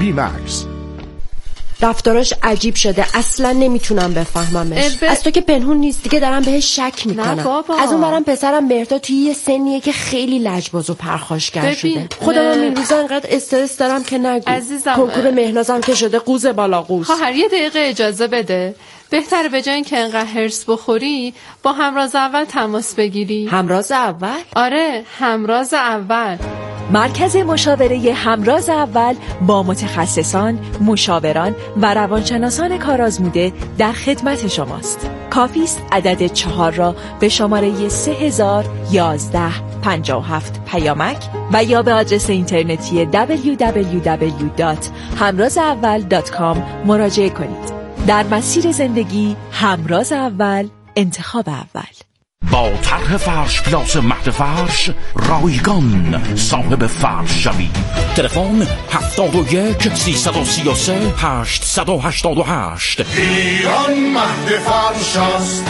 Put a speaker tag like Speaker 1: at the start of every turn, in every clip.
Speaker 1: مکس.
Speaker 2: رفتاراش عجیب شده، اصلا نمیتونم بفهممش. از تو که پنهون نیست، دیگه دارم بهش شک میکنم. از اون برم پسرم مهرداد توی یه سنیه که خیلی لجباز و پرخاشگر شده. خودم هم این روزا انقدر استرس دارم که نگو. کنکور مهنازم که شده قوز بالا قوز.
Speaker 3: خواهر یه دقیقه اجازه بده. بهتره به جای اینکه انقدر هرس بخوری با همراز اول تماس بگیری.
Speaker 2: همراز اول؟
Speaker 3: آره، همراز اول.
Speaker 4: مرکز مشاوره همراز اول با متخصصان، مشاوران و روانشناسان کارآزموده در خدمت شماست. کافی است عدد 4 را به شماره 301157 پیامک و یا به آدرس اینترنتی www.hamrazaawal.com مراجعه کنید. در مسیر زندگی همراز اول، انتخاب اول.
Speaker 5: با طرح فرش پلاس مهد فرش رایگان صاحب فرش شوی. تلفن 71 333 888.
Speaker 1: ایران مهد فرش است.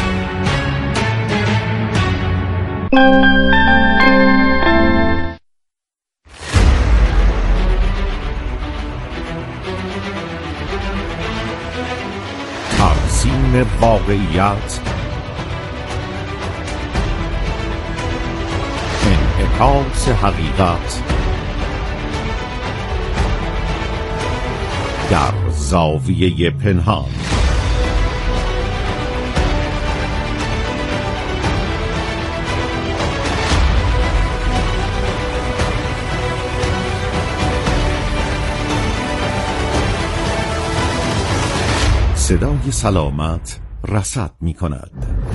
Speaker 5: ترسیم واقعیت، انعکاس حقیقت در زاویه پنهان. صدای سلامت رصد می کند.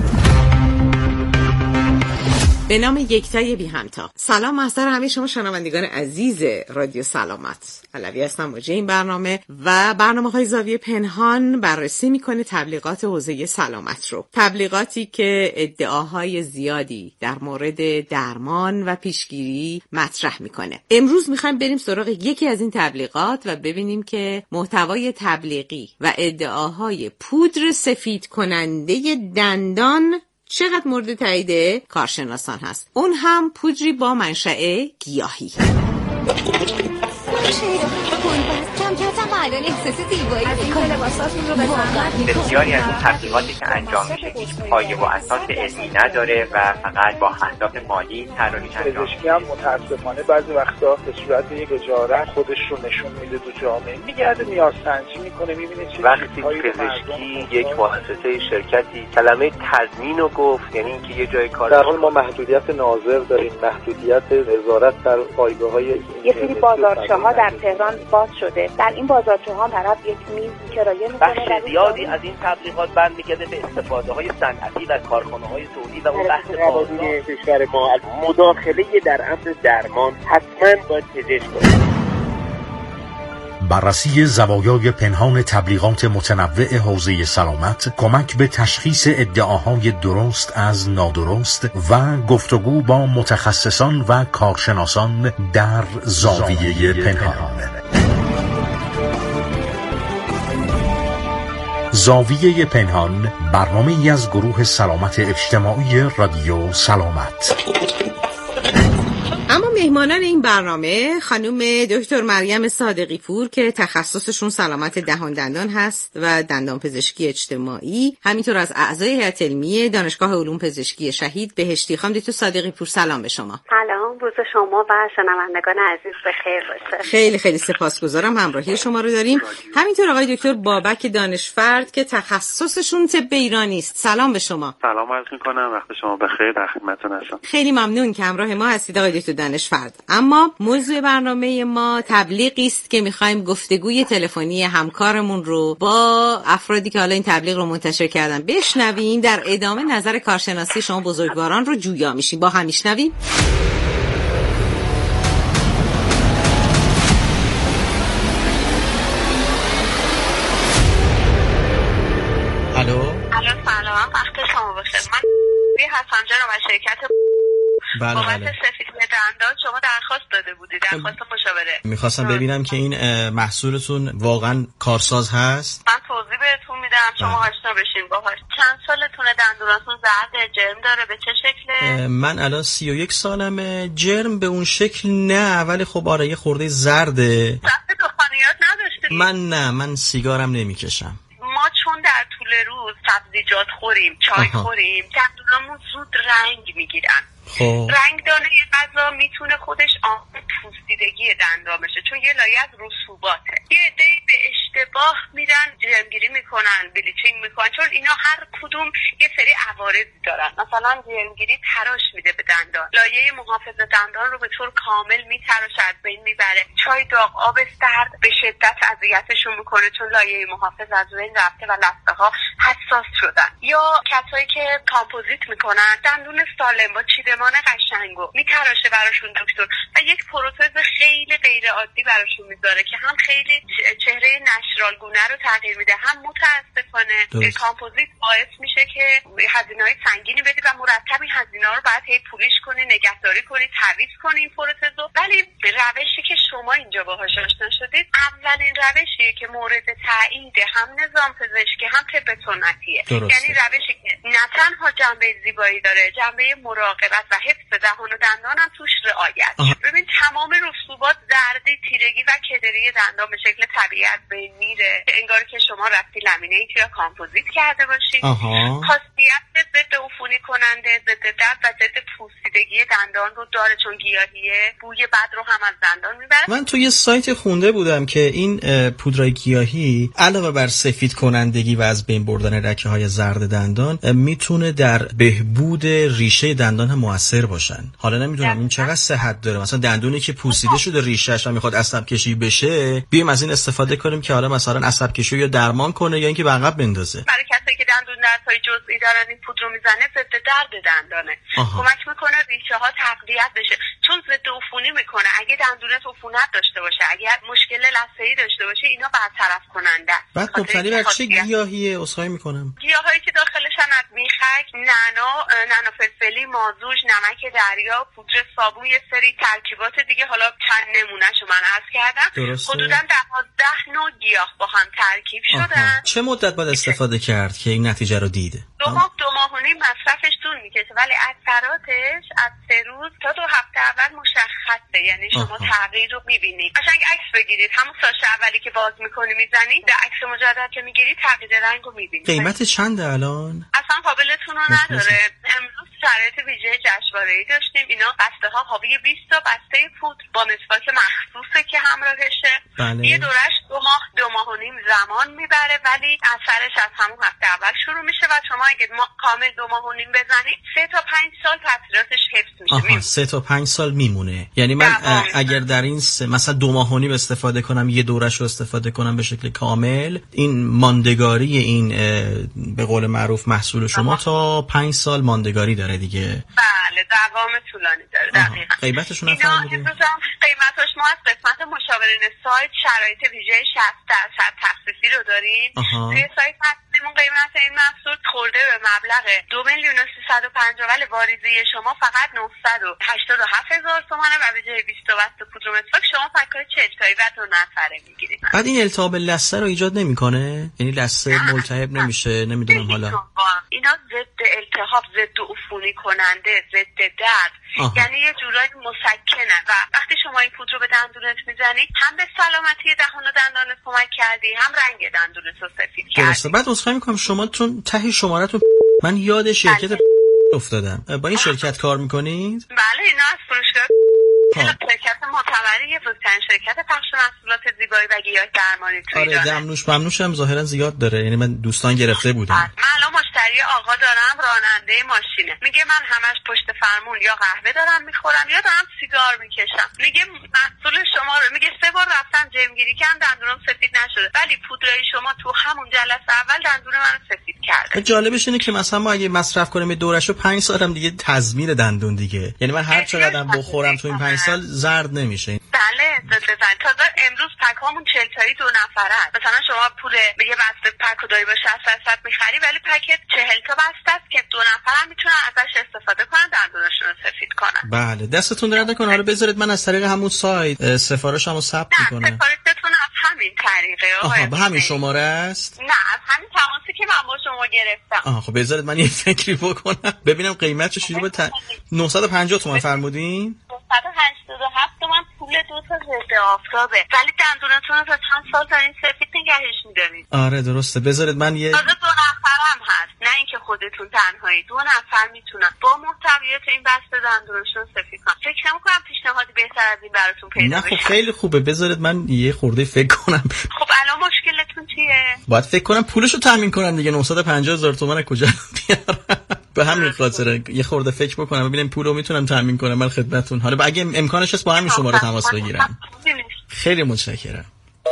Speaker 6: به نام یکتای بی همتا. سلام محضر همه شما شنوندگان عزیز رادیو سلامت. علوی هستم موجه این برنامه و برنامه‌های زاویه پنهان بررسی میکنه تبلیغات حوزه سلامت رو. تبلیغاتی که ادعاهای زیادی در مورد درمان و پیشگیری مطرح میکنه. امروز میخوایم بریم سراغ یکی از این تبلیغات و ببینیم که محتوای تبلیغی و ادعاهای پودر سفید کننده دندان چقدر مورد تایید کارشناسان هست. اون هم پودری با منشأ گیاهی.
Speaker 7: بسیاری از اون تبلیغاتی که انجام میشه هیچ پایه و اساس علمی نداره و فقط با اهداف مالی طراحی انجام میشه.
Speaker 8: پزشکی هم متاسفانه بعضی وقتا به صورت یک اجاره خودش رو نشون میده تو جامعه، میگرده نیازسنجی میکنه، میبینه چه
Speaker 9: وقتی پزشکی یک واسطه شرکتی کلمه تضمین رو گفت، یعنی اینکه یه جای کار
Speaker 8: در حال ما محدودیت ناظر داریم، محدودیت وزارت در پایگاه‌های
Speaker 10: یه سری بازارچه‌ها در تهران باز شده. در این بازارچه‌ها طرف یک میز کرایه می‌کنه.
Speaker 9: بخش زیادی از این تبلیغات برمیگرده به استفاده‌های صنعتی در کارخانه‌های تولید و اون بحث
Speaker 8: قوانین کشور ما مداخله در امر درمان حتما باید پزشک باشه.
Speaker 5: بررسی زوایای پنهان تبلیغات متنوع حوزه سلامت، کمک به تشخیص ادعاهای درست از نادرست و گفتگو با متخصصان و کارشناسان در زاویه پنهان. زاویه پنهان، برنامه‌ای از گروه سلامت اجتماعی رادیو سلامت.
Speaker 6: اما مهمانان این برنامه خانم دکتر مریم صادقی پور که تخصصشون سلامت دهان دندان هست و دندان پزشکی اجتماعی، همینطور از اعضای هیئت علمی دانشگاه علوم پزشکی شهید بهشتی. خانم دکتر صادقی پور سلام به شما.
Speaker 10: سلام، روز شما و شنوندگان عزیز بخیر باشه.
Speaker 6: خیلی خیلی سپاسگزارم همراهی شما رو داریم. همینطور آقای دکتر بابک دانشفرد که تخصصشون طب ایرانی است. سلام به شما.
Speaker 11: سلام عرض می‌کنم، وقت شما بخیر، در خدمتتون هستم.
Speaker 6: خیلی ممنون که همراه ما هستید آقای دکتر دانشفرد. اما موضوع برنامه ما تبلیغی است که می‌خوایم گفتگوی تلفنی همکارمون رو با افرادی که حالا این تبلیغ رو منتشر کردن بشنویم. در ادامه نظر کارشناسی شما بزرگواران رو جویا میشیم. با هم میشنویم.
Speaker 12: الو
Speaker 10: سلام، وقت شما بخیر. من هستم جناب از شرکت بابت سفید دندان شما درخواست داده بودید، درخواست مشاوره.
Speaker 12: میخواستم ببینم که این محصولتون واقعا کارساز هست.
Speaker 10: من توضیح بهتون میدم شما آشنا بشین باهاش. چند سالتونه دندوناتون زرد جرم داره؟ به چه شکله؟
Speaker 12: من الان 31 سالمه. جرم به اون شکل نه، ولی خب آره یه خورده زرده.
Speaker 10: دست دخانیات نداشت
Speaker 12: من سیگارم نمیکشم.
Speaker 10: ما چون در طول روز سبزیجات خوریم، چای خوریم، دندونامون زود رنگ میگیرن. رنگدانه غذا میتونه خودش عامل پوسیدگی دندان بشه، چون یه لایه از رسوباته. یه عده‌ای به اشتباه میرن جرمگیری میکنن، بلیچینگ میکنن، چون اینا هر کدوم یه سری عوارضی دارن. مثلا جرمگیری تراش میده به دندان، لایه محافظ دندان رو به طور کامل میتراشه، از بین میبره. چای داغ، آب سرد به شدت اذیتشون میکنه، چون لایه محافظ از بین رفته و لثه ها حساس شدن. یا کسایی که کامپوزیت میکنن، دندون سالم با چیدمان قشنگو میتراشه براشون دکتر و یک پروتز خیلی غیر عادی براشون میذاره که هم خیلی چهره نشرالگونه رو تغییر میده، هم متاسفانه کامپوزیت باعث میشه که هزینه‌های سنگینی بدی و مرتب این هزینه‌ها رو باید هی پولیش کنی، نگهداری کنی، تعویض کنی این پروتزو. ولی روشی که شما اینجا باهاش آشنا شدید اولین روشیه که مورد تایید هم نظام پزشکی هم طب سنتیه. یعنی روشی که نه تنها جنبه زیبایی داره، جنبه مراقبت و حفظ دهان و دندان هم توش رعایت. ببین تمام رسوبات، زردی، تیرگی و کدری دندان به شکل طبیعی از بین میره، انگار که شما رفتی لامینیت یا کامپوزیت کرده باشی. خاصیت ضد عفونی کننده، ضد درد و ضد پوسیدگی دندان رو داره، چون گیاهیه، بوی بد رو هم از دندان میبره.
Speaker 12: من تو یه سایت خونده بودم که این پودرای گیاهی علاوه بر سفید کنندگی و از بین بردن لکه‌های زرد دندان میتونه در بهبود ریشه دندان هم موثر باشن. حالا نمیدونم این چقدر صحت داره. مثلا دندونی که پوسیده شده ریشه‌اش و میخواد عصب کشی بشه، بیایم از این استفاده کنیم که حالا مثلا عصب کشی یا درمان کنه یا اینکه به عقب بندازه.
Speaker 10: برای کسایی که دندون دردهای جزئی دارن این پودر رو میزنه، ضد درد دندانه. کمک میکنه ریشه‌ها تقویت بشه، چون ضد عفونی میکنه. اگه دندونت عفونت داشته باشه، اگه مشکل لثه‌ای داشته باشه، اینا برطرف کننده.
Speaker 12: بعد مبتنی بر چه گیاهیه؟ عذرخواهی میکنم.
Speaker 10: گیاهایی که داخلشن از میخک، نعنا فلفلی، مازوج، نمک دریا، پودر صابون، یه سری ترکیبات دیگه، حالا چند نمونهشو من عرض کردم. حدوداً 12 نوع گیاه با هم ترکیب شدن.
Speaker 12: چه مدت باید استفاده کرد که این نتیجه رو دیده؟
Speaker 10: 2 ماه و نیم مصرفش طول میکشه، ولی اثراتش از 3 روز تا 2 هفته اول مشخصه. یعنی شما تغییر رو میبینید. قشنگ عکس بگیرید، همون ساشه اولی که باز میکنی میزنی، در عکس مجدد که میگیری تغییر رنگ رو میبینید.
Speaker 12: قیمت چنده الان؟
Speaker 10: اصلا قابلتون رو نداره. امروز شرایط ویژه جشنواره‌ای داشتیم. اینا بسته ها حاوی 20 تا بسته پودر با مسواک مخصوصه که همراهشه. یه دورش 2 ماه و نیم زمان میبره، ولی اثرش از همون هفته اول شروع میشه و شما اگه کامل 2 ماه و نیم بزنید 3 تا 5 سال تاثیراتش حفظ میشه.
Speaker 12: 3 تا 5 سال میمونه. یعنی من اگر در این مثلا 2 ماه و نیم استفاده کنم، یه دورش رو استفاده کنم به شکل کامل، این ماندگاری این به قول معروف محصول شما تا 5 سال ماندگاری داره دیگه.
Speaker 10: بله، دوام طولانی داره. دقیقاً.
Speaker 12: قیمتشون نفرمودید؟
Speaker 10: قیمتش ما از قسمت مشاورین سایت شرایط ویژه 60% تخصیصی رو داریم. توی سایت هستیمون قیمت این محصول خورده به مبلغ 2,350,000، ولی واریزی شما فقط 987,000 تومانه و به جای 20 تا بسته پودر مسواک شما پک‌های 40 تایی و 2 نفره میگیرید.
Speaker 12: بعد این التهاب لثه رو ایجاد نمیکنه؟ یعنی لثه ملتهب نمیشه؟ نمیدونم حالا.
Speaker 10: اینا ضد التهاب، ضد عفونی کننده، ضد درد، یعنی یه جورایی مسکنه و وقتی شما این پودر رو به دندونت میزنی، هم به سلامتی دهان و دندانت کمک کردی، هم رنگ دندونت رو سفید کردی.
Speaker 12: درسته. بعد عذرخواهی میکنم شما چون ته شماره‌تون من یاد شرکت افتادم. با این شرکت کار میکنید؟
Speaker 10: بله، اینا از فروشگاه شرکت معتبری، بزرگترین شرکت پخش محصولات زیبایی و گیاه درمانی توی ایران.
Speaker 12: دمنوش ممنوش هم ظاهرا زیاد داره. یعنی من دوستان گرفته بودم.
Speaker 10: من الان مشتری آقا دارم، راننده ماشینه، میگه من همش پشت فرمون یا قهوه دارم میخورم یا دارم سیگار میکشم. میگه محصول شما رو، میگه 3 بار رفتم جمگیری کردم دندونم سفید نشده، ولی پودرای شما تو همون جلسه اول دندون منو سفید کرده.
Speaker 12: جالبش اینه که مثلا ما اگه مصرف کنیم دورشو 5 سالم دیگه تضمین دندون دیگه. یعنی من هر چقدر بخورم تو این 5 سال زرد نمیشه.
Speaker 10: بله، تازه امروز پکامون 40 تایی 2 نفره است. مثلا شما پول یه بسته پکو داری با 60% میخری، ولی پکت 40 تا بسته است که 2 نفر میتونن ازش استفاده کنن، دندونشون رو سفید کنن.
Speaker 12: بله، دستتون درد نکنه. حالا بذارید من از طریق همون سایت سفارشمو ثبت میکنم.
Speaker 10: سفارشتون از همین طریقه.
Speaker 12: به همین شماره است؟
Speaker 10: نه، از همین تماسی که من با شما گرفتم.
Speaker 12: خب بذارید من یه فکری بکنم ببینم قیمتش چجوری. 950 تومان فرمودین؟
Speaker 10: 987 تومان پول 2 تا ضد آفتابه، ولی دندونتون رو تا چند سال دارین سفید نگهش می‌دارین.
Speaker 12: آره درسته. بذارید من یه
Speaker 10: تازه 2 نفرم هست، نه اینکه خودتون تنهایی، 2 نفر میتونن با محتویات این بسته دندونشون سفید کنن. فکر نمی‌کنم پیشنهادی بهتر از این براتون پیدا بشه.
Speaker 12: نه خب خیلی خوبه، بذارید من یه خورده فکر کنم.
Speaker 10: خب الان مشکلتون چیه؟
Speaker 12: باید فکر کنم پولشو تامین کنم دیگه. 950,000 تومان از کجا بیارم؟ به همین خاطر یه خورده فکر بکنم ببینم پولو میتونم تامین کنم من خدمتتون. حالا اگه امکانش هست با همین شماره تماس بگیرم. خیلی متشکرم.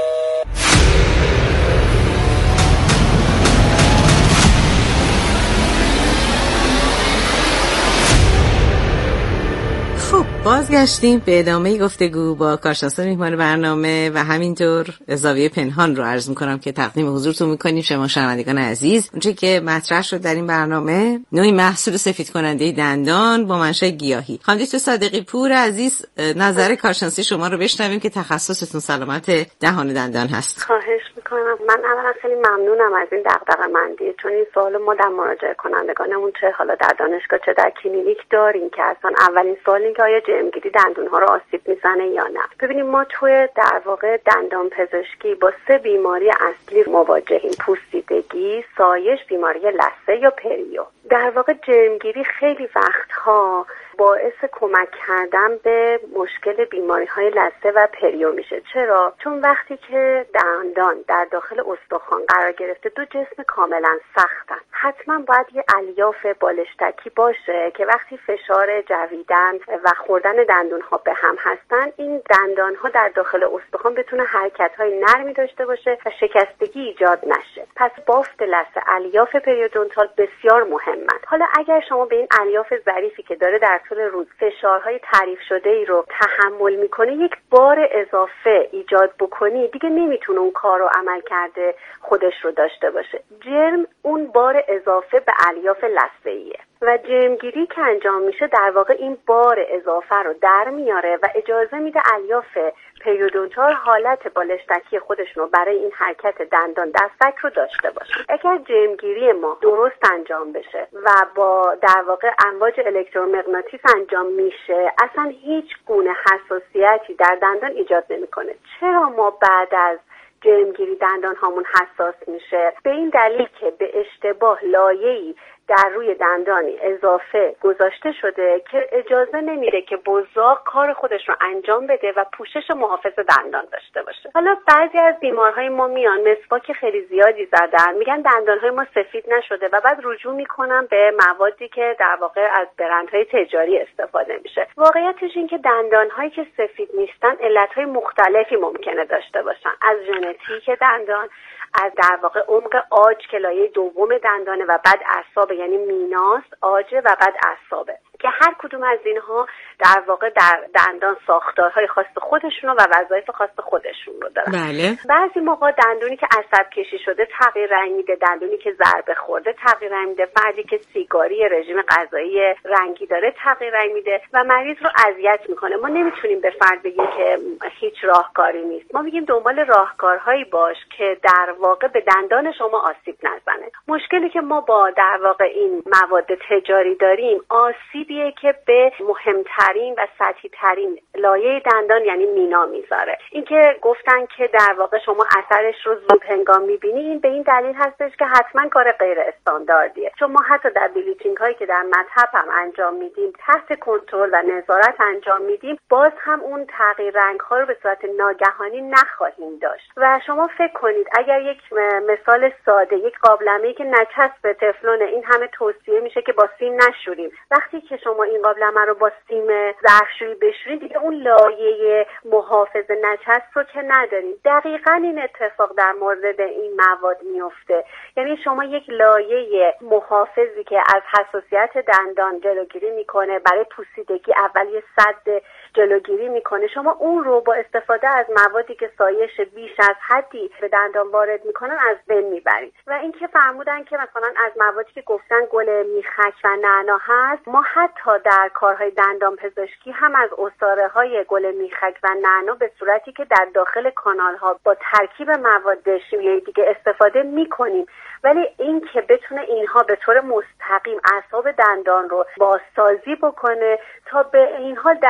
Speaker 6: خب بازگشتیم به ادامه گفتگو با کارشناسان میهمان برنامه و همینطور زاویه پنهان رو عرض میکنم که تقدیم حضورتون میکنیم شما شنوندگان عزیز. اونچه که مطرح شد در این برنامه نوعی محصول سفید کننده دندان با منشأ گیاهی. خانم دکتر صادقی پور عزیز، نظر کارشناسی شما رو بشنویم که تخصصتون سلامت دهان دندان هست.
Speaker 13: خواهش میکنم. من اولا خیلی ممنونم از این دغدغه‌مندی، چون این سوال ما در مراجعه کنندگانمون چه حالا در دانشگاه چه در کلینیک داریم که اصلا اولین سوال که آیا جرمگیری دندون‌ها رو آسیب میزنه یا نه. ببینیم ما توی در واقع دندان پزشکی با 3 بیماری اصلی مواجهیم: پوسیدگی، سایش، بیماری لثه یا پریو. در واقع جرمگیری خیلی وقتها باعث کمک کردن به مشکل بیماری‌های لثه و پریو میشه. چرا؟ چون وقتی که دندان در داخل استخوان قرار گرفته 2 جسم کاملا سختن، حتما باید یه الیاف بالشتکی باشه که وقتی فشار جویدن و خوردن دندون‌ها به هم هستن، این دندان‌ها در داخل استخوان بتونه حرکت‌های نرمی داشته باشه و شکستگی ایجاد نشه. پس بافت لثه، الیاف پریودونتال بسیار مهمه. حالا اگر شما به این الیاف ظریفی که داره در طول روز فشارهای تعریف شده ای رو تحمل میکنه یک بار اضافه ایجاد بکنی، دیگه نمیتونه اون کار رو عمل کرده خودش رو داشته باشه. جرم اون بار اضافه به الیاف لثه‌ایه و جرمگیری که انجام میشه در واقع این بار اضافه رو در میاره و اجازه میده الیاف پریودونتال حالت بالشتکی خودشون رو برای این حرکت دندان دستک رو داشته باشه. اگر جرمگیری ما درست انجام بشه و با در واقع امواج الکترومغناطیس انجام میشه، اصلا هیچ گونه حساسیتی در دندان ایجاد نمیکنه. چرا ما بعد از جرمگیری دندان هامون حساس میشه؟ به این دلیل که به اشتباه لایه‌ای در روی دندانی اضافه گذاشته شده که اجازه نمیده که بزاق کار خودش رو انجام بده و پوشش محافظ دندان داشته باشه. حالا بعضی از بیمارهای ما میان مسواک خیلی زیادی زدن، میگن دندانهای ما سفید نشده و بعد رجوع میکنن به موادی که در واقع از برندهای تجاری استفاده میشه. واقعیتش این که دندانهایی که سفید نیستن علتهای مختلفی ممکنه داشته باشن، از ژنتیک دندان، از در واقع عمق عاج که لایه دوم دندانه و بعد اعصاب، یعنی میناست، عاجه و بعد اعصابه، که هر کدوم از اینها در واقع در دندان ساختارهای خاص خودشون و وظایف خاص خودشون رو دارن.
Speaker 6: بله.
Speaker 13: بعضی موقع دندونی که عصب کشی شده تغییر رنگ میده، دندونی که ضربه خورده تغییر رنگ میده، فردی که سیگاری رژیم غذایی رنگی داره تغییر رنگ میده و مریض رو اذیت میکنه. ما نمیتونیم به فرد بگیم که هیچ راهکاری نیست، ما میگیم دنبال راهکارهایی باش که در واقع به دندان شما آسیب نزنه. مشکلی که ما با در واقع این مواد تجاری داریم آسیبیه که به مهمترین و سطحی ترین لایه دندان یعنی مینا میذاره. اینکه گفتن که در واقع شما اثرش رو زود هنگام میبینی، این به این دلیل هستش که حتما کار غیر استانداردیه، چون ما حتی در بلیچینگ هایی که در مطب هم انجام میدیم تحت کنترل و نظارت انجام میدیم، باز هم اون تغییر رنگ ها رو به صورت ناگهانی نخواهیم داشت. و شما فکر کنید اگر یک مثال ساده، یک قابلمه‌ای که نچسب تفلون، این همه توصیه میشه که با سیم نشوریم، وقتی که شما این قابلمه رو با سیم ظرفشویی بشورید دیگه اون لایه محافظ نچسب رو که نداریم. دقیقاً این اتفاق در مورد این مواد میفته، یعنی شما یک لایه محافظی که از حساسیت دندان جلوگیری میکنه، برای پوسیدگی اول یه سد جلوگیری میکنه، شما اون رو با استفاده از موادی که سایش بیش از حدی به دندان وارد میکنن از بین میبرید. و اینکه فرمودن که مثلا از موادی که گفتن گل میخک و نعنا هست، ما حتی در کارهای دندان پزشکی هم از عصاره های گل میخک و نعنا به صورتی که در داخل کانال ها با ترکیب مواد شیمیایی دیگه استفاده میکنیم، ولی این که بتونه اینها به طور مستقیم اعصاب دندان رو بازسازی بکنه تا به این حال در هیچ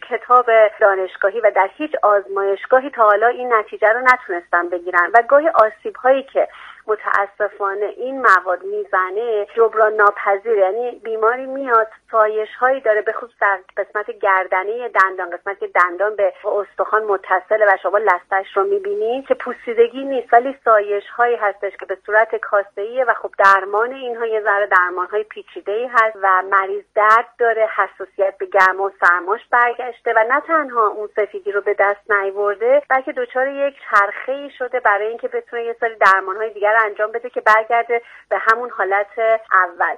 Speaker 13: کتاب دانشگاهی و در هیچ آزمایشگاهی تا حالا این نتیجه رو نتونستن بگیرن و گاهی آسیب‌هایی که متاسفانه این مواد میزنه جبران ناپذیر، یعنی بیماری میاد سایش هایی داره به خصوص در قسمت گردنه دندان، قسمت که دندان به استخوان متصله و شما لثه‌اش رو میبینید که پوسیدگی نیست ولی سایش هایی هستش که به صورت کاسه‌ایه و خب درمان اینها یه ذره درمان های پیچیده‌ای هست و مریض درد داره، حساسیت به گرما و سرماش برگشته و نه تنها اون سفیدی رو به دست نیاورده بلکه دچار یک چرخه‌ای شده برای اینکه بتونه یه سری درمان های دیگر انجام بده که برگرده به همون حالت اول.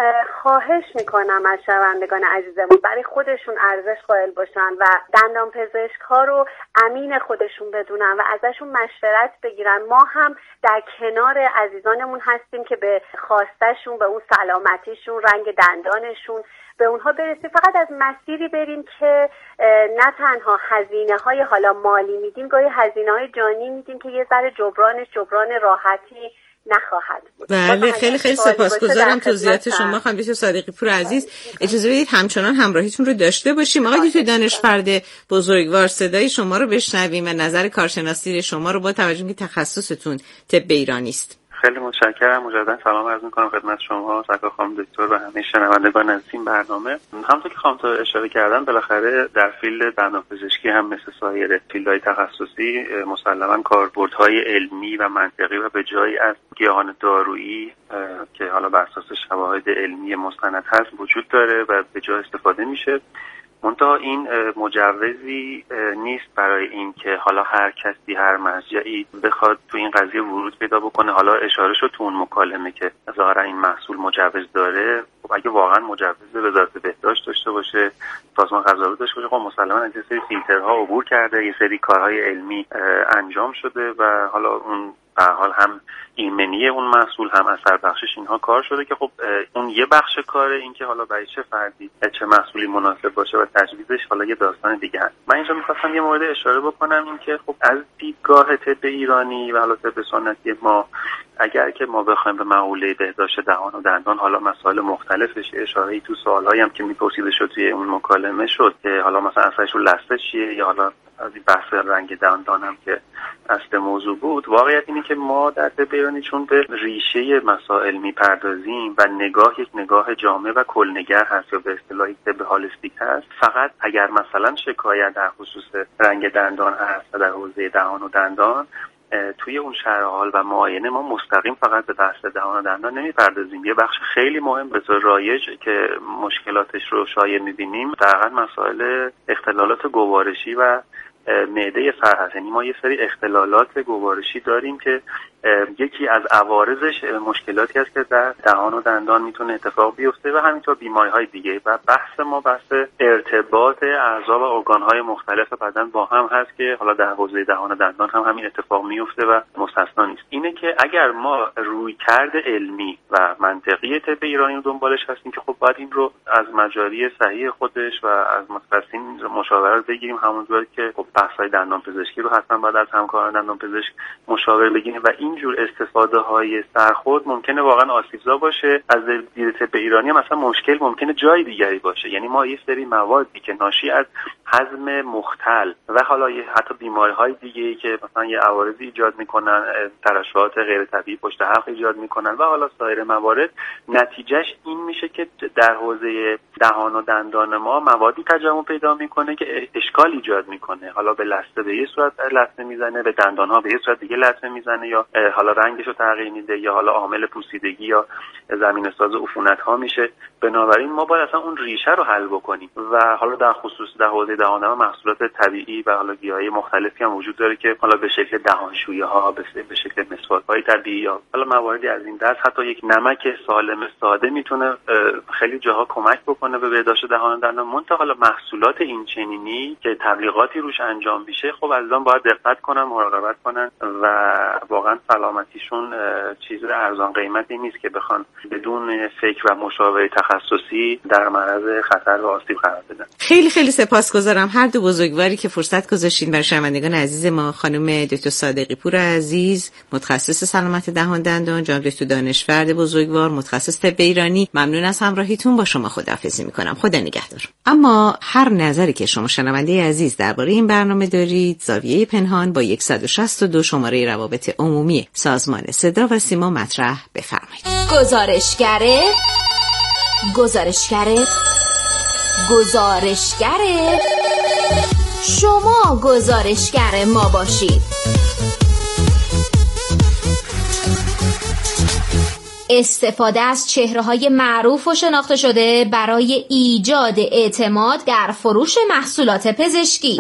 Speaker 13: خواهش میکنم از شنوندگان عزیزمون برای خودشون ارزش قائل باشن و دندان پزشک ها رو امین خودشون بدونن و ازشون مشورت بگیرن. ما هم در کنار عزیزانمون هستیم که به خواستشون، به اون سلامتیشون، رنگ دندانشون به اونها برسیم. فقط از مسیری بریم که نه تنها هزینه های حالا مالی میدیم، گاهی هزینه های جانی میدیم که یه ذره جبران راحتی نخواهد بود.
Speaker 6: بله خیلی سپاسگزارم توضیحات شما خانم دکتر صادقی پور عزیز. اجازه بدید همچنان همراهیتون رو داشته باشیم. آقای دکتر دانشفرد بزرگوار صدای شما رو بشنویم و نظر کارشناسی شما رو با توجه به تخصصتون طب ایرانی است.
Speaker 11: خیلی متشکرم. مجددا سلام عرض می‌کنم خدمت شما، سرکار خانم دکتر و همه شنوندگان از این برنامه. همونطور که خانم اشاره کردن بالاخره در فیلد دندانپزشکی هم مثل سایر فیلدهای تخصصی مسلماً کاربردهای علمی و منطقی و به جایی از گیاهان دارویی که حالا بر اساس شواهد علمی مستند هست وجود داره و به جای استفاده میشه. منتها این مجوزی نیست برای این که حالا هر کسی هر مرجعی بخواد تو این قضیه ورود پیدا بکنه. حالا اشاره شد تو اون مکالمه که ظاهرا این محصول مجوز داره. خب اگه واقعا مجوز وزارت بهداشت داشته باشه، سازمان غذایی داشته باشه، خب مسلماً از یه سری فیلترها عبور کرده، یه سری کارهای علمی انجام شده و حالا اون به هر حال هم ایمنی اون محصول هم اثر بخشش اینها کار شده که خب اون یه بخش کاره، این که حالا برای چه فردی چه محصولی مناسب باشه و تجویزش حالا یه داستان دیگه هست. من اینجا می‌خواستم یه مورد اشاره بکنم، این که خب از دیدگاه طب ایرانی و حالا طب سنتی ما اگر که ما بخوایم به مقوله بهداشت دهان و دندان حالا مسائل مختلفش اشاره‌ای تو سوالایی هم که می‌پرسیده شد توی اون مکالمه شد که حالا مثلا اثرش رو لثه چیه یا حالا از این بحث رنگ دندان هم که اصل موضوع بود. واقعیت اینه که ما در طب ایرانی چون به ریشه مسائل میپردازیم و یک نگاه جامع و کلنگر هست یا به اصطلاح طب هالیستیک هست، فقط اگر مثلا شکایت در خصوص رنگ دندان هست و در حوزه دهان و دندان توی اون شرح حال و معاینه ما مستقیم فقط به بحث دهان و دندان نمیپردازیم. یه بخش خیلی مهم به طور رایج که مشکلاتش رو شایع میبینیم در مسائل اختلالات گوارشی و معده فر هست. یعنی ما یه سری اختلالات گوارشی داریم که یکی از عوارضش مشکلاتی است که در دهان و دندان میتونه اتفاق بیفته و همینطور بیماری‌های دیگه. و بحث ما بحث ارتباط اعضا و ارگان‌های مختلف بدن با هم هست که حالا در حوزه دهان و دندان هم همین اتفاق میفته و مستثنا نیست. اینه که اگر ما رویکرد علمی و منطقی طب ایرانی رو دنبالش هستیم که خب باید این رو از مجاری صحیح خودش و از متخصصین مشاوره بگیریم، همونطور که خب بحث‌های دندان پزشکی رو حتما باید از همکاران دندان پزشک مشاوره بگیریم و اینجور استفاده‌های سرخود ممکنه واقعا آسیبزا باشه. از دید طب ایرانی مثلا مشکل ممکنه جای دیگری باشه. یعنی ما یه سری موادی که ناشی از هضم مختل و حالا حتی بیماری‌های دیگه‌ای که مثلا یه عوارضی ایجاد می‌کنن، ترشحات غیر طبیعی پشت حلق ایجاد می‌کنن و حالا سایر موارد، نتیجهش این میشه که در حوزه دهان و دندان ما موادی تجمع پیدا می‌کنه که اشکال ایجاد می‌کنه. حالا به لثه به یه صورت لطمه میزنه، به دندان‌ها به یه صورت دیگه لطمه میزنه، یا حالا رنگش رو تغییر میده، یا حالا عامل پوسیدگی یا زمینه‌ساز عفونت‌ها میشه. بنابراین ما باید اصلا اون ریشه رو حل بکنیم و حالا در خصوص در حوزه دهان و محصولات طبیعی و حالا گیاهی مختلفی هم وجود داره که حالا به شکل دهانشویی‌ها، به شکل مسواک‌های طبیعی یا حالا مواردی از این دست، حتی یک نمک سالم ساده میتونه خیلی جاها کمک بکنه به بهداشت دهان و دندان. منتها حالا محصولات این چنینی که تبلیغاتی روش انجام میشه، خب عزیزان باید دقت کنن، مراقبت کنن و واقعا سلامتیشون چیز ارزان قیمتی نیست که بخوان بدون فکر و مشاوره تخصصی در معرض خطر و آسیب قرار بدن.
Speaker 6: خیلی خیلی سپاسگزارم هر دو بزرگواری که فرصت گذاشتین برای شنوندگان عزیز ما. خانم دکتر صادقی پور عزیز، متخصص سلامت دهان دندان، جناب دکتر دانشورد بزرگوار، متخصص طب ایرانی. ممنون از همراهیتون. با شما خداحافظی میکنم. خدا نگهدار. اما هر نظری که شما شنونده عزیز درباره این برنامه دارید، زاویه پنهان با 162 شماره روابط عمومی سازمان صدا و سیما مطرح بفرمایید.
Speaker 14: گزارشگره شما گزارشگر ما باشید. استفاده از چهره‌های معروف و شناخته شده برای ایجاد اعتماد در فروش محصولات پزشکی.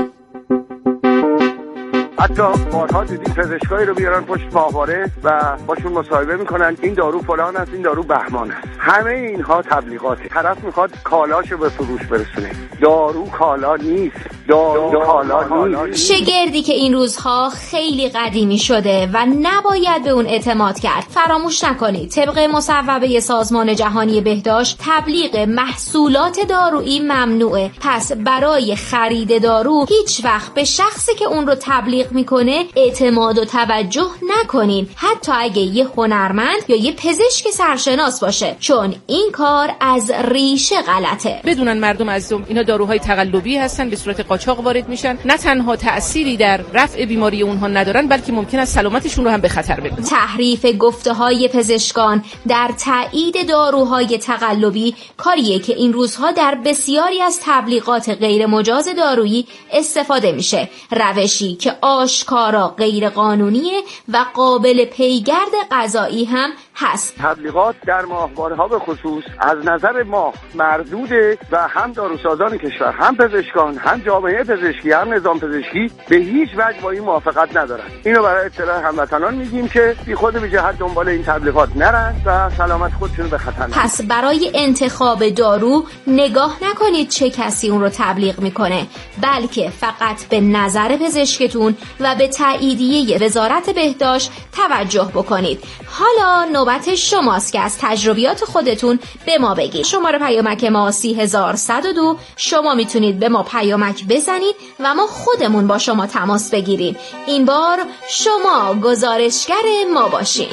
Speaker 15: حتی بارها دیدیم پزشکایی رو بیارن پشت ماهواره و باشون مصاحبه میکنن این دارو فلان است، این دارو بهمان است. همه اینها تبلیغاته. طرف میخواد کالاشو به فروش برسونه. دارو کالا نیست. دارو کالا نیست.
Speaker 14: شگردی که این روزها خیلی قدیمی شده و نباید به اون اعتماد کرد. فراموش نکنید طبق مصوبه سازمان جهانی بهداشت تبلیغ محصولات دارویی ممنوعه. پس برای خرید دارو هیچ وقت به شخصی که اون رو تبلیغ میکنه اعتماد و توجه نکنین، حتی اگه یه هنرمند یا یه پزشک سرشناس باشه، چون این کار از ریشه غلطه.
Speaker 16: بدونن مردم عزیزم اینا داروهای تقلبی هستن، به صورت قاچاق وارد میشن، نه تنها تأثیری در رفع بیماری اونها ندارن بلکه ممکن است سلامتشون رو هم به خطر بندازن.
Speaker 14: تحریف گفته‌های پزشکان در تایید داروهای تقلبی کاریه که این روزها در بسیاری از تبلیغات غیر مجاز دارویی استفاده میشه، روشی که آشکارا غیر قانونیه و قابل پیگرد قضایی هم هست.
Speaker 15: تبلیغات در ماهواره‌ها به خصوص از نظر ما مردوده و هم داروسازان کشور، هم پزشکان، هم جامعه پزشکی، هم نظام پزشکی به هیچ وجه با این موافقت ندارن. اینو برای اطلاع هموطنان میگیم که بی خود بی جهت دنبال این تبلیغات نرن و سلامت خودشون به خطر نرن.
Speaker 14: پس برای انتخاب دارو نگاه نکنید چه کسی اون رو تبلیغ میکنه، بلکه فقط به نظر پزشکتون و به تاییدیه وزارت بهداشت توجه بکنید. حالا نوبت شماست که از تجربیات خودتون به ما بگید. شماره پیامک ما 3102. شما میتونید به ما پیامک بزنید و ما خودمون با شما تماس بگیریم. این بار شما گزارشگر ما باشین.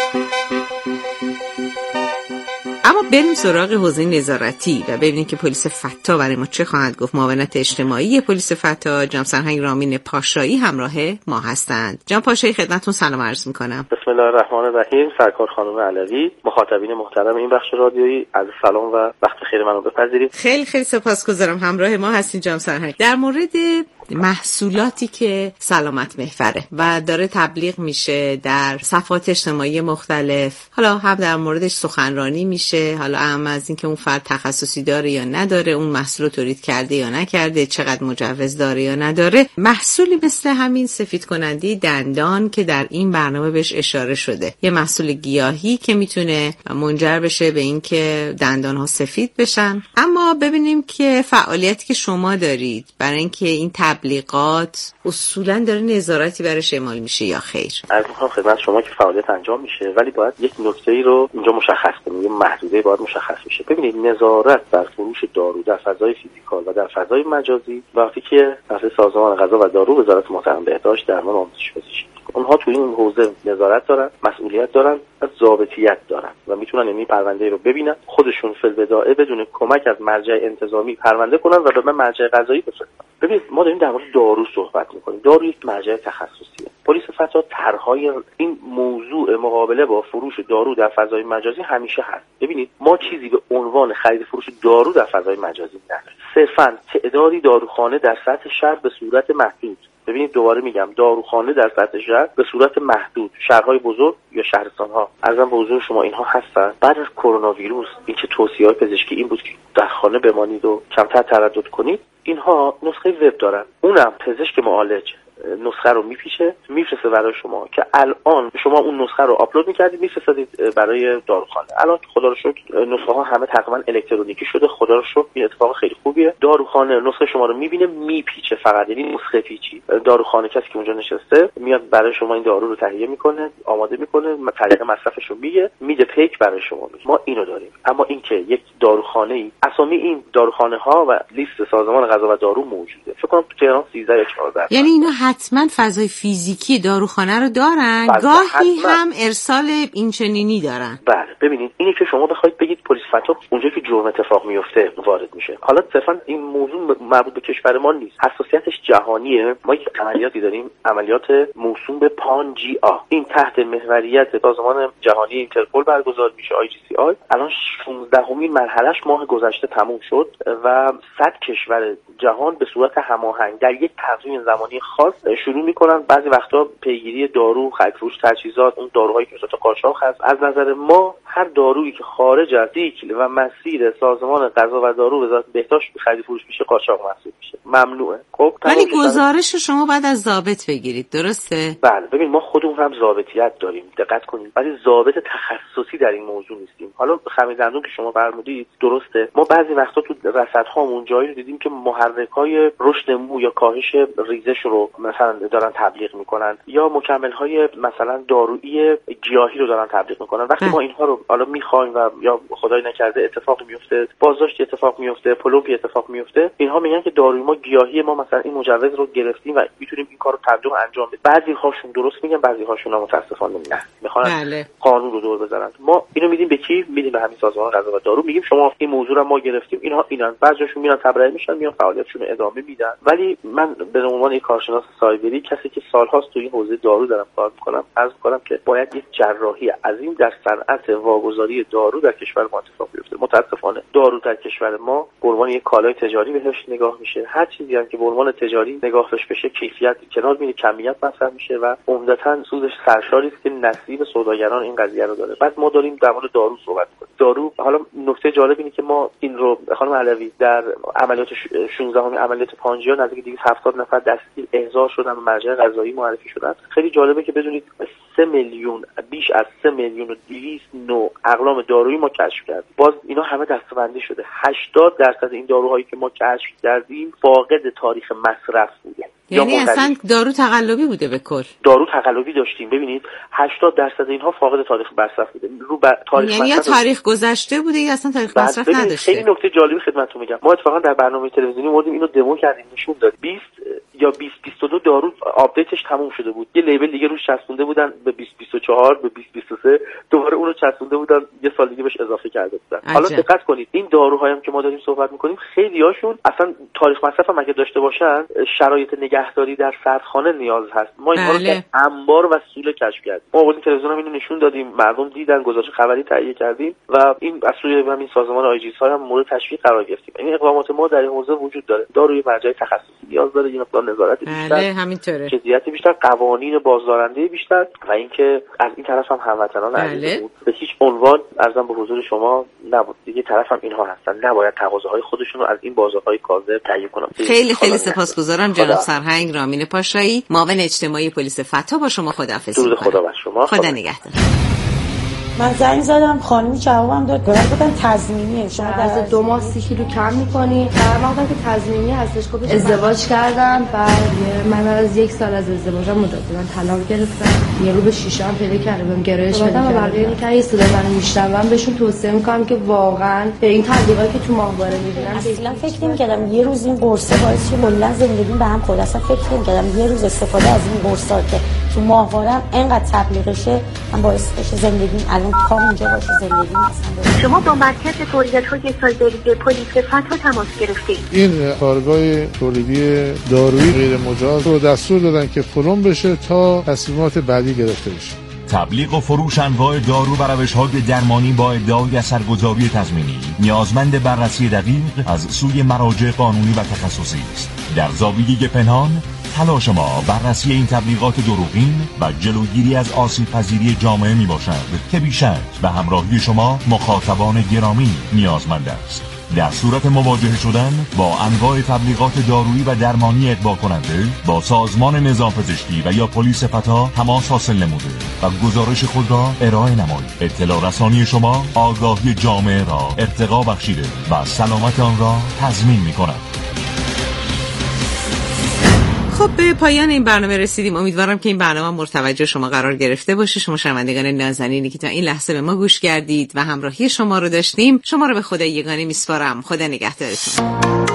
Speaker 6: اما بریم سراغ حوزه نظارتی و ببینیم که پلیس فتا برای ما چه خواهد گفت. معاونت اجتماعی پلیس فتا جناب سرهنگ رامین پاشایی همراه ما هستند. جناب پاشایی خدمتتون سلام عرض میکنم.
Speaker 9: بسم الله الرحمن الرحیم. سرکار خانم علوی، مخاطبین محترم این بخش رادیویی، از سلام و وقت خیر منو بپذیرید.
Speaker 6: خیلی خیلی سپاسگزارم همراه ما هستین جناب سرهنگ. در مورد محصولاتی که سلامت محوره و داره تبلیغ میشه در صفحات اجتماعی مختلف، حالا هم در موردش سخنرانی میشه، حالا هم از اینکه اون فرد تخصصی داره یا نداره، اون محصول تولید کرده یا نکرده، چقدر مجوز داره یا نداره. محصولی مثل همین سفید کننده دندان که در این برنامه بهش اشاره شده، یه محصول گیاهی که میتونه منجر بشه به اینکه دندان‌ها سفید بشن. اما ببینیم که فعالیتی که شما دارید برای اینکه این تبلیغات اصولاً داره نظارتی برش اعمال میشه یا خیر؟
Speaker 9: عرض می‌کنم خدمت شما که فعالیت انجام میشه، ولی باید یک نکته‌ای رو اینجا مشخص کنیم، یه محدوده باید مشخص بشه. ببینید نظارت بر فروش دارو در فضای فیزیکال و در فضای مجازی وقتی که از سازمان غذا و دارو وزارت محترم بهداشت درمان آموزش پزشکی، اونها توی این حوزه نظارت دارن، مسئولیت دارن و ضابطیت دارن و میتونن این پرونده رو ببینن، خودشون فی‌البداعه بدون کمک از مرجع انتظامی پرونده کنن و به من مرجع قضایی بفرستن. ببینید ما داریم در مورد دارو صحبت میکنیم. دارو یک مرجع تخصصیه. پلیس فتا طرحهای این موضوع مقابله با فروش دارو در فضای مجازی همیشه هست. ببینید ما چیزی به عنوان خرید فروش دارو در فضای مجازی نداریم. صرفاً تعدادی داروخانه در سطح شهر به صورت محدود. ببینید دوباره میگم داروخانه در سطح شهر به صورت محدود، شهرهای بزرگ یا شهرستان‌ها. عرضم به حضور شما اینها هستن. بعد از کرونا ویروس این که توصیه‌های پزشکی این بود که در خانه بمانید و کمتر تردد کنید، اینها نسخه وب دارن. اونم پزشک معالج نسخه رو میپیچه میفرسته برای شما که الان شما اون نسخه رو آپلود میکردید میفرستادید برای داروخانه. الان خدا رو شکر نسخه ها همه تقریبا الکترونیکی شده، خدا رو شکر. این اتفاق خیلی خوبیه. داروخانه نسخه شما رو میبینه میپیچه، فقط یعنی نسخه پیچی. داروخانه کسی که اونجا نشسته میاد برای شما این دارو رو تهیه میکنه، آماده میکنه، طریق مصرفش رو میده پیک برای شما میده. ما اینو داریم. اما اینکه یک داروخانه‌ای، اسامی این داروخانه ها و لیست سازمان غذا و دارو موجوده. فکر کنم تو تهران 13 یا 14.
Speaker 6: یعنی اینا حتما فضای فیزیکی داروخانه رو دارن، گاهی هم ارسال اینچنینی دارن.
Speaker 9: بله ببینید اینی که شما بخواید بگید پلیس فتا اونجا که جرم اتفاق میفته وارد میشه. حالا صرفا این موضوع مربوط به کشور ما نیست، حساسیتش جهانیه. ما یک عملیاتی داریم، عملیات موسوم به پانجیا. این تحت محوریت سازمان جهانی اینترپل برگزار میشه، IGCI. الان 16مین مرحلهش ماه گذشته تموم شد و 100 کشور جهان به صورت هماهنگ در یک تقویم زمانی خاص شروع میکنن بعضی وقتا پیگیری دارو، خرید فروش تجهیزات، اون داروهایی که تو قاچاق هست. از نظر ما هر دارویی که خارج از سیکل و مسیر سازمان غذا و دارو وزارت بهداشت خرید فروش میشه قاچاق محسوب میشه، ممنوعه. خب
Speaker 6: ولی گزارش رو شما بعد از ضابط بگیرید، درسته؟
Speaker 9: بله ببین ما خودمون هم ضابطیت داریم، دقت کنید، ولی ضابط تخصصی در این موضوع نیستیم. حالا خمیردندون که شما فرمودید درسته، ما بعضی وقتا تو رصدهامون جایی رو دیدیم که محرک‌های رشد مو یا کاهش ریزش رو مثلا دارن تبلیغ میکنن یا مکمل‌های مثلا دارویی گیاهی رو دارن تبلیغ میکنن. وقتی ما اینها رو حالا میخوایم و یا خدای نکرده اتفاقی میفته، بازداشتی اتفاق میفته، پلوپی اتفاق میفته، اینها میگن که داروی ما گیاهی، ما مثلا این مجوز رو گرفتیم و میتونیم این کارو تبلیغ انجام بدیم. بعضی هاشون درست میگن، بعضی هاشون متاسفانه نه، میخوان قانون رو دور بزنن. ما اینو میدیم به کی؟ میدیم به همین سازمان غذا و دارو، میگیم شما این موضوع رو ما گرفتیم، اینها اینن. بعضیشون میرن تبرئه میشن، میان فعالیتشون رو ادامه میدن. ولی من به عنوان یک کارشناس سایبری، کسی که سالهاست تو این حوزه دارو دارم کار میکنم، عرض میکنم که باید یک جراحی عظیم در صنعت واگذاری دارو در کشور ما اتفاق بیفته. متاسفانه دارو در کشور ما به عنوان یک کالای تجاری بهش نگاه میشه. هر چیزی هم که به عنوان تجاری نگاه بشه کیفیت کنار میره، کمیت مصرف میشه و عمدتاً سودش سرشاری است که نصیب سوداگران این قضیه رو داره. بعد ما داریم در مورد دارو صحبت کنیم. دارو، حالا نکته جالب اینه که ما این رو خانم علوی در عملیات 16 عملیات پانجیا نزدیک 270 نفر دستگیر احضار شدن و مرجع قضایی معرفی شدن. خیلی جالبه که بدونید 3 میلیون، بیش از 3 میلیون و 200 نوع اقلام دارویی ما کشف کردیم. باز اینا همه دسته‌بندی شده. 80% این داروهایی که ما کشف کردیم فاقد تاریخ مصرف بوده.
Speaker 6: یعنی اصلا دارو تقلبی بوده به کل.
Speaker 9: دارو تقلبی داشتیم. ببینید 80% اینها فاقد تاریخ مصرف بوده. رو تاریخ
Speaker 6: یعنی یا تاریخ گذشته بوده یا اصلا تاریخ مصرف نداشته.
Speaker 9: خیلی نکته جالبی خدمتتون میگم. ما اتفاقا در برنامه تلویزیونی اومدیم اینو دمو کردیم، نشون داد 20 یا 2022 دارو آپدیتش تموم شده بود. یه لیبل دیگه روش چسبونده بودن به 2024 به 2023، دوباره اون رو چسبونده بودن یه سال دیگه بهش اضافه کرده بودن. حالا دقت کنید این داروهایی هم که ما داریم صحبت می‌کنیم خیلی‌هاشون اصلا تاریخ مصرف هم اگه داشته باشن شرایط نگهداری در سردخانه نیاز هست. ما اینها رو در انبار و سوله کشف کردیم. ما با تلویزیون هم اینو نشون دادیم، مردم دیدن، گزارش خبری تهیه کردیم و این از سوی همین سازمان آیجی‌سای هم مورد تشویق قرار گرفتیم. این اقدامات ما در این حوزه وجود داره. داروی مرجع تخصصی نیاز داره، یه مقدار نظارت بیشتر،
Speaker 6: همینطوره،
Speaker 9: جدیت بیشتر، قوانین بازدارنده بیشتر و اینکه از این طرف هم هموطنان عزیزمون به هیچ عنوان ارزم به حضور شما نبود. دیگه طرف هم اینها هستن، نباید تقاضاهای خودشون رو از این بازارهای کاذب تهیه کنن.
Speaker 6: خیلی سپاسگزارم جناب سرهنگ رامین پاشایی، معاون اجتماعی پلیس فتا. با شما خداحافظی می‌کنم.
Speaker 9: خدا بر شما.
Speaker 6: خدا نگهدار.
Speaker 17: من زنگ زدم، خانمی جوابم داد، گفتن تضمینیه، شما
Speaker 2: از 2 ماه 30 کیلو کم می‌کنی. در واقع که تضمینی هستش. خب ازدواج کردم، بعد من از 1 سال از ازدواجم مجددا طلاق گرفتم. یه رو به شیشه هم پیدا کردم، گرایش پیدا کردم. بقیه که صدای منو میشنون بهشون توصیه می‌کنم که واقعا به این تبلیغاتی که تو ماهواره می‌بینن
Speaker 17: اصلا فکر نمی‌کردم یه روز این قرصه باعث شه کلا زندگیم به هم خورد. اصلا فکر نمی‌کردم یه روز استفاده از این قرصا که تو ماهوارم اینقدر تبلیغشه من باعث بشه زندگیم الان کام اینجا باشه، زندگی مثلا.
Speaker 10: شما با مرکز تولیدات‌های سایبری پلیس فتا تماس گرفتید.
Speaker 18: این کارگاه تولیدی دارویی غیر مجاز رو دستور دادن که فلان بشه تا تصمیمات بعدی گرفته بشه.
Speaker 19: تبلیغ و فروش انواع دارو و روش‌های درمانی با ادعای اثرگذاری تضمینی نیازمند بررسی دقیق از سوی مراجع قانونی و تخصصی است. در زاویه پنهان تلاش ما بررسی این تبلیغات دروغین و جلوگیری از آسیب‌پذیری جامعه میباشد که بیشک به همراهی شما مخاطبان گرامی نیازمند است. در صورت مواجهه شدن با انواع تبلیغات دارویی و درمانی اغوا کننده با سازمان نظام پزشکی و یا پلیس فتا تماس حاصل نموده و گزارش خود را ارائه نمایید. اطلاع رسانی شما آگاهی جامعه را ارتقا بخشیده و سلامت آن را تضمین می‌کند.
Speaker 6: خب به پایان این برنامه رسیدیم. امیدوارم که این برنامه مورد توجه شما قرار گرفته باشه. شما شنوندگان نازنینی که تا این لحظه به ما گوش کردید و همراهی شما رو داشتیم، شما رو به خدای یگانه میسپارم. خدا نگهدارتون.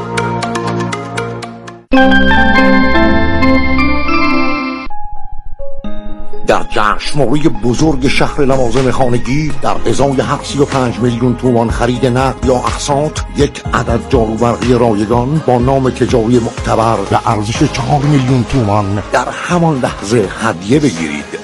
Speaker 1: در جشنواره بزرگ شهر لوازم خانگی در ازای 735 میلیون تومان خرید نقد یا اقساط یک عدد جاروبرقی رایگان با نام تجاری معتبر به ارزش 4 میلیون تومان در همان لحظه هدیه بگیرید.